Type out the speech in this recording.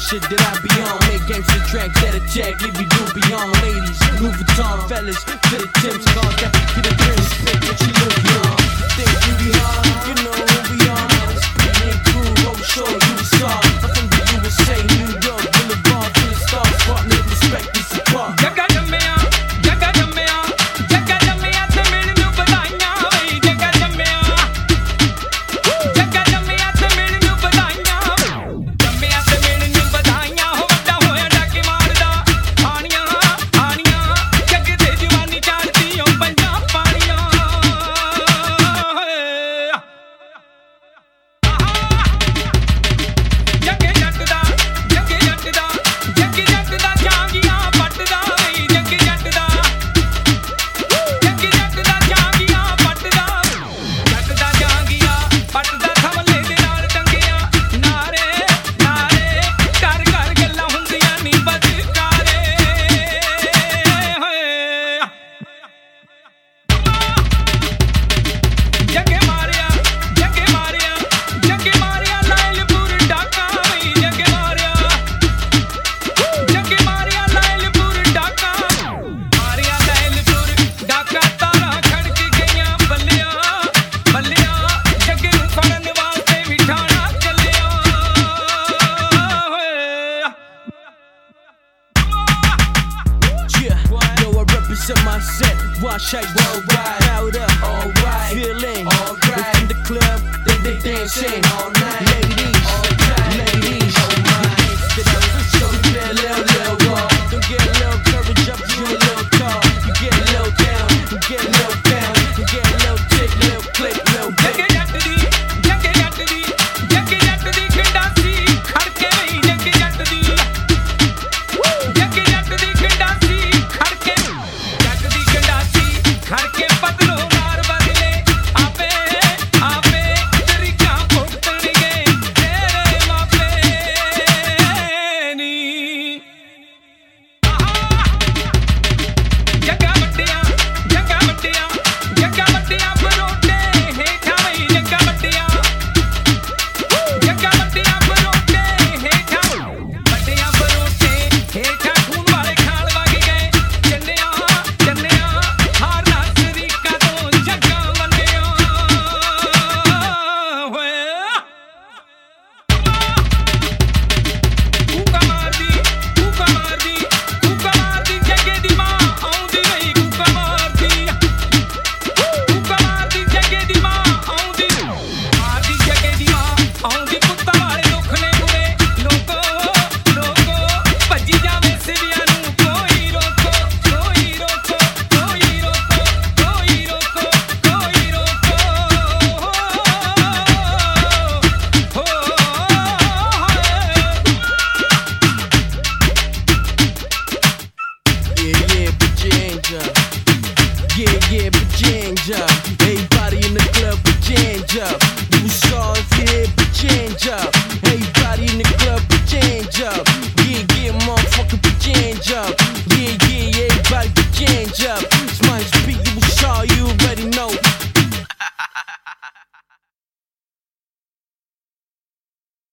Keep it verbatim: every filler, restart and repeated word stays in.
shit that I be on. Make gangsta tracks that attack, leave you do beyond. Ladies, Louis Vuitton, fellas, to the Tim's cars, that be the dream, spit that you look young. Think you be hard, you know who we are. Speeding and crew, roll short, you the star. I'm from the U S A, New York, Boulevard, to the stars, partner, respect this apart. Jagga ਜੰਮਿਆ, ਜੱਗਾ ਜੰਮਿਆ, ਜੱਗਾ ਜੰਮਿਆ ਤੇ ਮੈਨੂੰ ਵਧਾਈਆਂ ਵੇ। ਜੱਗਾ ਜੰਮਿਆ, ਜੱਗਾ ਜੰਮਿਆ ਤੇ ਮੈਨੂੰ ਵਧਾਈਆਂ। ਜੰਮਿਆ ਤੇ ਮੈਨੂੰ ਵਧਾਈਆਂ, ਹੋ ਵੱਡਾ ਹੋਇਆ ਡਾਕੇ ਮਾਰਦਾ ਹਾਣੀਆਂ ਹਾਣੀਆਂ। ਜੱਗ ਤੇ ਜਵਾਨੀ ਚਾੜਦੀ ਓ ਪੰਜਾਂ ਪਾਣੀਆਂ। ਜੱਗੇ ਜੱਟ ਦਾ, ਜੱਗੇ ਜੱਟ ਦਾ, ਜੱਗੇ ਜੱਟ ਦਾ ਜਾਂਗੀਆਂ ਪੱਟਦਾ ਵੇ। ਜੱਗੇ ਜੱਟ ਦਾ, ਜੱਗੇ ਜੱਟ ਦਾ ਜਾਂਗੀਆਂ ਪੱਟਦਾ। ਜੱਟ ਦਾ ਜਾਂਗੀਆਂ ਪੱਟਦਾ, ਥਮਲੇ ਦੇ ਨਾਲ ਟੰਗਿਆ ਨਾਰੇ ਨਾਰੇ। ਘਰ ਘਰ ਗੱਲਾਂ ਹੁੰਦੀਆਂ ਨੀ ਬਦਕਾਰੇ ਹੋਏ। ਜੱਗੇ ਮਾਰਿਆ, ਜੱਗੇ ਮਾਰਿਆ, ਜੱਗੇ ਮਾਰਿਆ ਲਾਇਲਪੁਰ ਡਾਕਾ ਵੇ। ਜੱਗੇ ਮਾਰਿਆ, ਜੱਗੇ ਮਾਰਿਆ ਲਾਇਲਪੁਰ ਡਾਕਾ। ਮਾਰਿਆ ਲਾਇਲਪੁਰ ਡਾਕਾ, ਤਾਰਾਂ ਖੜਕ ਗਈਆਂ ਬੱਲਿਆ ਬੱਲਿਆ। ਜੱਗੇ ਨੂੰ ਫੜਨ ਵਾਸਤੇ ਵੀ ਠਾਣਾ ਚੱਲਿਆ ਹੋਏ। Yeah, yo, I represent my set. Wash out worldwide, out up, alright, feeling alright. In the club, they they dancing all night. Ladies, ladies, oh my, show me that little little walk. Don't get a little courage up, you a little tall. You get a little down, you get a little down, you get a little tick, little click, little ਜੱਗੇ bit. ਜੱਟ ਦੀ, ਜੱਗੇ ਜੱਟ ਦੀ, ਜੱਗੇ ਜੱਟ ਦੀ ਗੰਡਾਸੀ ਖੜਕੇ ਵੇ। ਜੱਗੇ ਜੱਟ ਦੀ, ਜੱਗੇ ਜੱਟ ਦੀ ਗੰਡਾਸੀ ਖੜਕੇ। ਜੱਟ ਦੀ ਗੰਡਾਸੀ ਖੜਕੇ, ਬਦਲੋ ਨਾਰ ਬਦਲੇ ਆਪੇ ਆਪੇ। ਤਰੀਕਾਂ ਭੁਗਤਣਗੇ ਤੇਰੇ ਮਾਪੇ ਨੀ। ਜੱਗਾ ਵੱਟਿਆ, ਜੱਗਾ ਵੱਟਿਆ, ਜੱਗਾ ਵੱਟਿਆ ਬਰੋਟੇ ਹੇਠਾਂ ਵੇ। ਜੱਗਾ ਵੱਟਿਆ, ਜੱਗਾ ਵੱਟਿਆ ਬਰੋਟੇ ਹੇਠਾਂ। ਵੱਟਿਆ ਬਰੋਟੇ ਹੇਠਾਂ, ਖੂਨ ਵਾਲੇ ਖਾਲ ਵਗ ਗਏ ਚੰਨਿਆ ਚੰਨਿਆ। ਹਾਰਨਾ ਸਰੀਕਾਂ ਤੋਂ ਜੱਗਾ ਮੰਨਿਆ ਹੋਏ। ਕੂਕਾ ਮਾਰਦੀ, ਕੂਕਾ ਮਾਰਦੀ, ਕੂਕਾ ਮਾਰਦੀ। ਜੱਗੇ ਦੀ ਮਾਂ ਆਉਂਦੀ ਵੇ। ਕੂਕਾ ਮਾਰਦੀ, ਕੂਕਾ ਮਾਰਦੀ। ਜੱਗੇ ਦੀ ਮਾਂ ਆਉਂਦੀ ਮਾਰਦੀ। ਜੱਗੇ ਦੀ ਮਾਂ ਆਉਂਦੀ। ਪੁੱਤਾਂ ਵਾਲੇ ਦੁੱਖ ਨੇ ਬੁਰੇ ਲੋਕੋ ਲੋਕੋ। ਭੱਜੀ ਜਾਵੇ ਸਿਵਿਆਂ ਨੂੰ ਕੋਈ ਰੋਕੋ ਕੋਈ ਰੋਕੋ ਕੋਈ ਰੋਕੋ ਕੋਈ ਰੋਕੋ ਕੋਈ ਰੋਕੋ ਹੋ Yeah, yeah, put your hands up. Yeah, yeah, put your hands up. Everybody in the club, put your hands up. You saw if you here, put your hands up. Everybody in the club, put your hands up. Yeah, yeah, motherfucker, put your hands up. Yeah, yeah, everybody put your hands up. It's my speak, you saw, you already know.